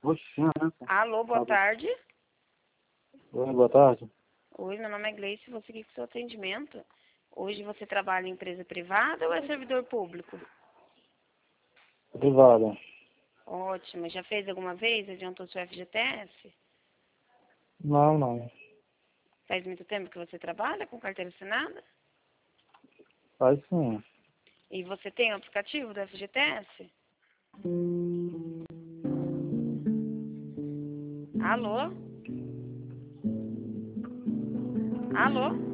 Oxi, né? Alô, boa tarde. Oi, boa tarde. Oi, meu nome é Gleice, você aqui com seu atendimento. Hoje você trabalha em empresa privada ou é servidor público? Privada. Ótimo. Já fez alguma vez? Adiantou seu FGTS? Não. Faz muito tempo que você trabalha com carteira assinada? Faz sim. E você tem o aplicativo do FGTS? Alô? Alô?